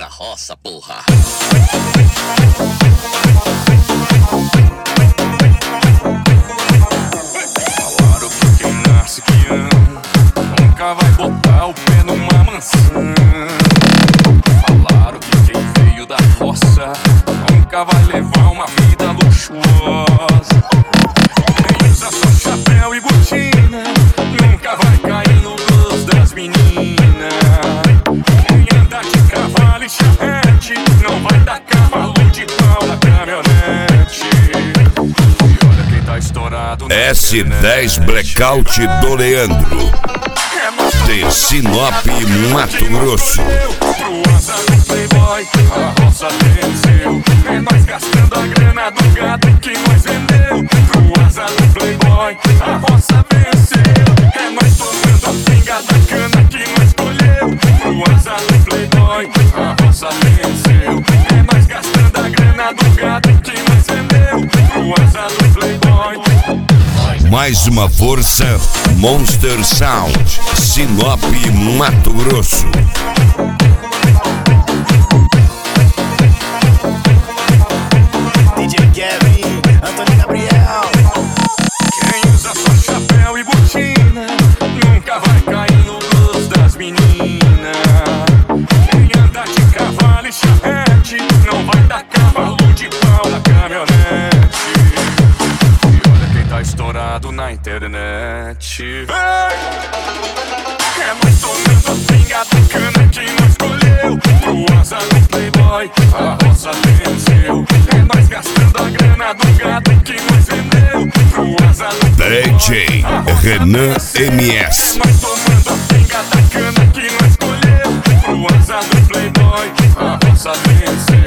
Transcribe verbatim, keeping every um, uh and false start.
roça, porra. Falaram que quem nasce que ama nunca vai botar o pé numa maçã. Falaram que quem veio da roça nunca vai levar uma vida luxuosa. Quem usa só chapéu e botina nunca vai cair no gosto das meninas. Quem anda de cavalo e charrete não vai dar cavalo de pau na caminhonete. E olha quem tá estourado na S dez Blackout do Leandro, de Sinop, Mato Grosso. Pro asa do Playboy, a roça venceu. É nós gastando a grana do gado que nós vendeu. Pro asa do Playboy, a roça venceu. É nós tomando a pinga da cana que nós colheu. Pro asa do Playboy, a roça venceu. É nós gastando a grana do gado que nós vendeu. Pro asa do Playboy. Mais uma força, Monster Sound, Sinop, Mato Grosso. D J Kevin, Antônio Gabriel. Quem usa só chapéu e botina nunca vai cair no gosto das meninas. Quem anda de cavalo e charrete não vai dar cavalo de pau na caminhonete. E olha quem tá estourado na internet. É nós tomando a pinga da cana que nós colheu. Pro asa do Playboy, a roça venceu. É nós gastando a grana do gado que nós vendeu. Pro asa do D J Renan M S. É nós tomando a pinga da cana que nós colheu. Pro asa do Playboy, a roça venceu.